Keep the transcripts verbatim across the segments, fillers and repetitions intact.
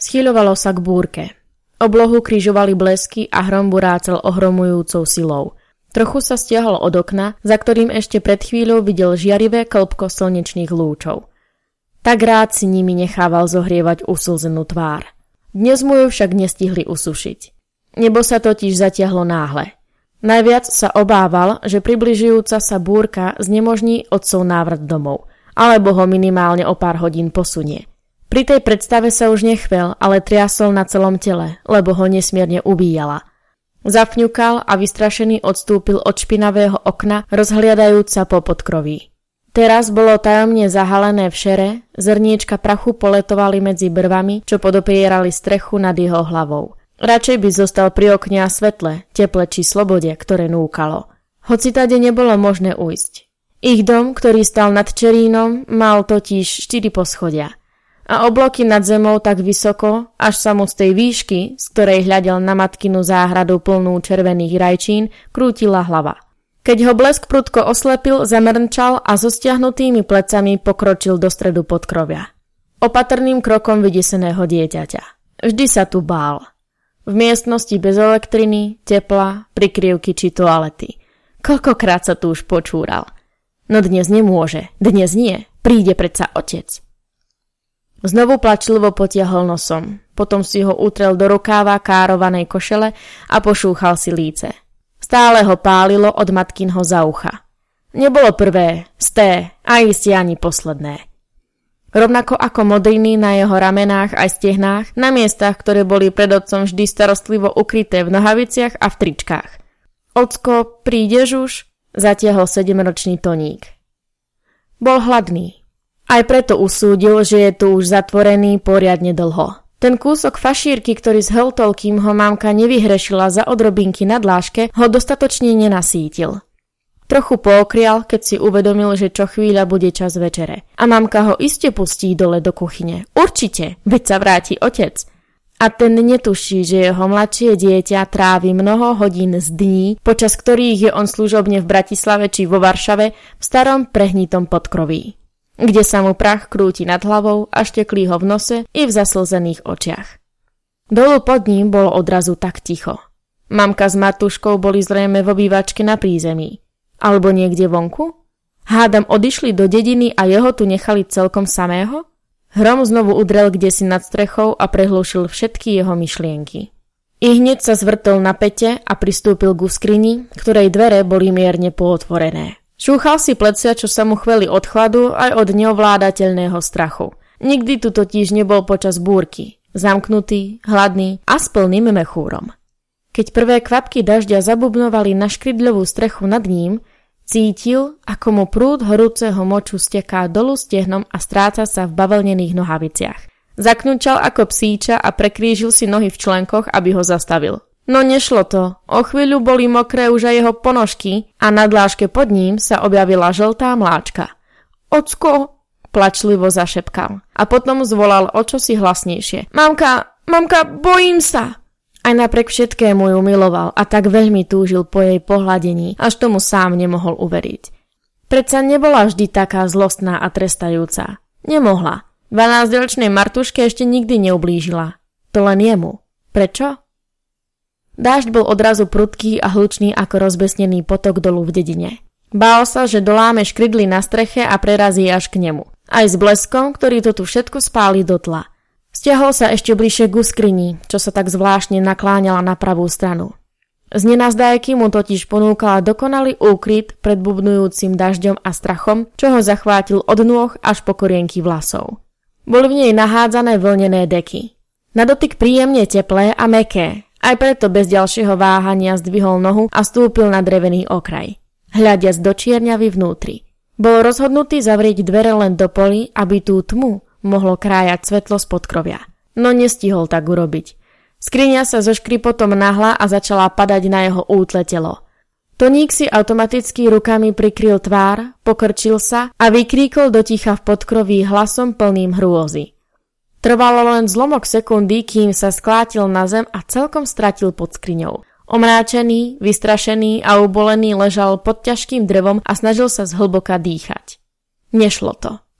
Schyľovalo sa k búrke. Oblohu križovali blesky a hrom burácel ohromujúcou silou. Trochu sa stiahol od okna, za ktorým ešte pred chvíľou videl žiarivé klbko slnečných lúčov. Tak rád si nimi nechával zohrievať uslzenú tvár. Dnes mu ju však nestihli usušiť. Nebo sa totiž zatiahlo náhle. Najviac sa obával, že približujúca sa búrka znemožní otcov návrat domov, alebo ho minimálne o pár hodín posunie. Pri tej predstave sa už nechvel, ale triasol na celom tele, lebo ho nesmierne ubíjala. Zafňukal a vystrašený odstúpil od špinavého okna, rozhliadajúc sa po podkroví. Teraz bolo tajomne zahalené v šere, zrniečka prachu poletovali medzi brvami, čo podopierali strechu nad jeho hlavou. Radšej by zostal pri okne a svetle, teple či slobode, ktoré núkalo. Hoci tade nebolo možné ujsť. Ich dom, ktorý stal nad Čerínom, mal totiž štyri poschodia. A obloky nad zemou tak vysoko, až sa mu z tej výšky, z ktorej hľadel na matkinu záhradu plnú červených rajčín, krútila hlava. Keď ho blesk prudko oslepil, zamrnčal a so stiahnutými plecami pokročil do stredu podkrovia. Opatrným krokom vydeseného dieťaťa. Vždy sa tu bál. V miestnosti bez elektriny, tepla, prikryvky či toalety. Koľkokrát sa tu už počúral. No dnes nemôže, dnes nie, príde predsa otec. Znovu plačlivo potiahol nosom, potom si ho utrel do rukáva károvanej košele a pošúchal si líce. Stále ho pálilo od matkinho za ucha. Nebolo prvé, sté a iste ani posledné. Rovnako ako modriny na jeho ramenách aj stehnách, na miestach, ktoré boli pred otcom vždy starostlivo ukryté v nohaviciach a v tričkách. Ocko, prídeš už? Zatiahol sedemročný Toník. Bol hladný. Aj preto usúdil, že je tu už zatvorený poriadne dlho. Ten kúsok fašírky, ktorý zhltol, kým ho mamka nevyhrešila za odrobinky na dláške, ho dostatočne nenasítil. Trochu pookrial, keď si uvedomil, že čo chvíľa bude čas večere. A mamka ho iste pustí dole do kuchyne. Určite, veď sa vráti otec. A ten netuší, že jeho mladšie dieťa trávi mnoho hodín z dní, počas ktorých je on služobne v Bratislave či vo Varšave v starom prehnitom podkroví, kde sa mu prach krúti nad hlavou a šteklí ho v nose i v zaslzených očiach. Dolu pod ním bolo odrazu tak ticho. Mamka s Martuškou boli zrejme v obývačke na prízemí. Alebo niekde vonku? Hádam odišli do dediny a jeho tu nechali celkom samého? Hrom znovu udrel kdesi nad strechou a prehlušil všetky jeho myšlienky. I hneď sa zvrtol na pete a pristúpil ku skrini, ktorej dvere boli mierne pootvorené. Šúchal si plecia, čo sa mu chveli od chladu aj od neovládateľného strachu. Nikdy tu totiž nebol počas búrky. Zamknutý, hladný a s plným mechúrom. Keď prvé kvapky dažďa zabubnovali na škrydľovú strechu nad ním, cítil, ako mu prúd horúceho moču steká dolu stehnom a stráca sa v bavlnených nohaviciach. Zakňučal ako psíča a prekrížil si nohy v členkoch, aby ho zastavil. No nešlo to. O chvíľu boli mokré už aj jeho ponožky a na dláške pod ním sa objavila žltá mláčka. Ocko, plačlivo zašepkal a potom zvolal o čosi hlasnejšie. Mamka, mamka, bojím sa! Aj napriek všetkému ju miloval a tak veľmi túžil po jej pohľadení, až tomu sám nemohol uveriť. Predsa nebola vždy taká zlostná a trestajúca. Nemohla. dvanásťročnej Martuške ešte nikdy neublížila. To len jemu. Prečo? Dážď bol odrazu prudký a hlučný ako rozbesnený potok dolu v dedine. Bál sa, že doláme škrydly na streche a prerazí až k nemu. Aj s bleskom, ktorý to tu všetko spáli do tla. Stiahol sa ešte bližšie ku skrini, čo sa tak zvláštne nakláňala na pravú stranu. Z nenazdajky mu totiž ponúkala dokonalý úkryt pred bubnujúcim dažďom a strachom, čo ho zachvátil od nôh až po korienky vlasov. Boli v nej nahádzané vlnené deky. Na dotyk príjemne teplé a mäkké, aj preto bez ďalšieho váhania zdvihol nohu a stúpil na drevený okraj, hľadiac do čierňavy vnútri. Bol rozhodnutý zavrieť dvere len do polí, aby tú tmu mohlo krájať svetlo z podkrovia. No nestihol tak urobiť. Skriňa sa so škripotom nahla a začala padať na jeho útle telo. Toník si automaticky rukami prikryl tvár, pokrčil sa a vykríkol do ticha v podkroví hlasom plným hrôzy. Trvalo len zlomok sekundy, kým sa sklátil na zem a celkom stratil pod skriňou. Omráčený, vystrašený a ubolený ležal pod ťažkým drevom a snažil sa zhlboka dýchať. Nešlo to.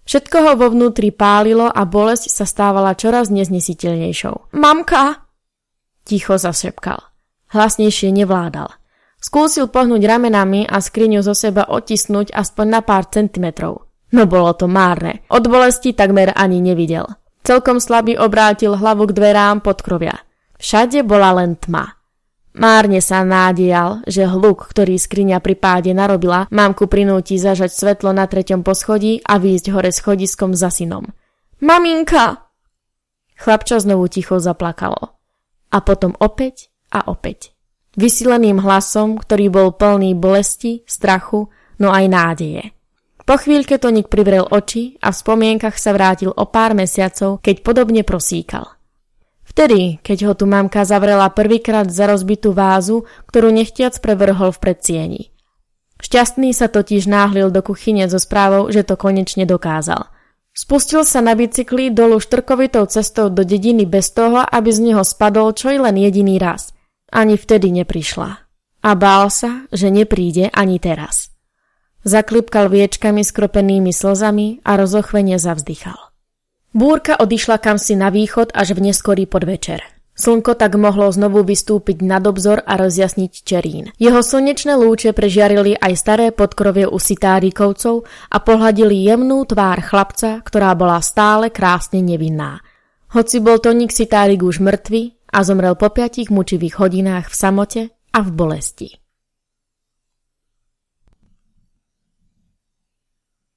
Všetko ho vo vnútri pálilo a bolesť sa stávala čoraz neznesiteľnejšou. Mamka! Ticho zašepkal. Hlasnejšie nevládal. Skúsil pohnúť ramenami a skriňu zo seba otisnúť aspoň na pár centimetrov. No bolo to márne. Od bolesti takmer ani nevidel. Celkom slabý obrátil hlavu k dverám podkrovia. Všade bola len tma. Márne sa nádejal, že hluk, ktorý skriňa pri páde narobila, mamku prinúti zažať svetlo na treťom poschodí a výjsť hore schodiskom za synom. Maminka! Chlapča znovu ticho zaplakalo. A potom opäť a opäť. Vysileným hlasom, ktorý bol plný bolesti, strachu, no aj nádeje. Po chvíľke Toník privrel oči a v spomienkach sa vrátil o pár mesiacov, keď podobne prosíkal. Vtedy, keď ho tu mamka zavrela prvýkrát za rozbitú vázu, ktorú nechtiac prevrhol v predsieni. Šťastný sa totiž náhlil do kuchyne so správou, že to konečne dokázal. Spustil sa na bicykli dolu štrkovitou cestou do dediny bez toho, aby z neho spadol čo i len jediný raz. Ani vtedy neprišla. A bál sa, že nepríde ani teraz. Zaklipkal viečkami skropenými slzami a rozochvene zavzdychal. Búrka odišla kamsi na východ až v neskorý podvečer. Slnko tak mohlo znovu vystúpiť nad obzor a rozjasniť Čerín. Jeho slnečné lúče prežiarili aj staré podkrovie u Sitárikovcov a pohľadili jemnú tvár chlapca, ktorá bola stále krásne nevinná. Hoci bol Toník Sitárik už mŕtvy a zomrel po piatich mučivých hodinách v samote a v bolesti.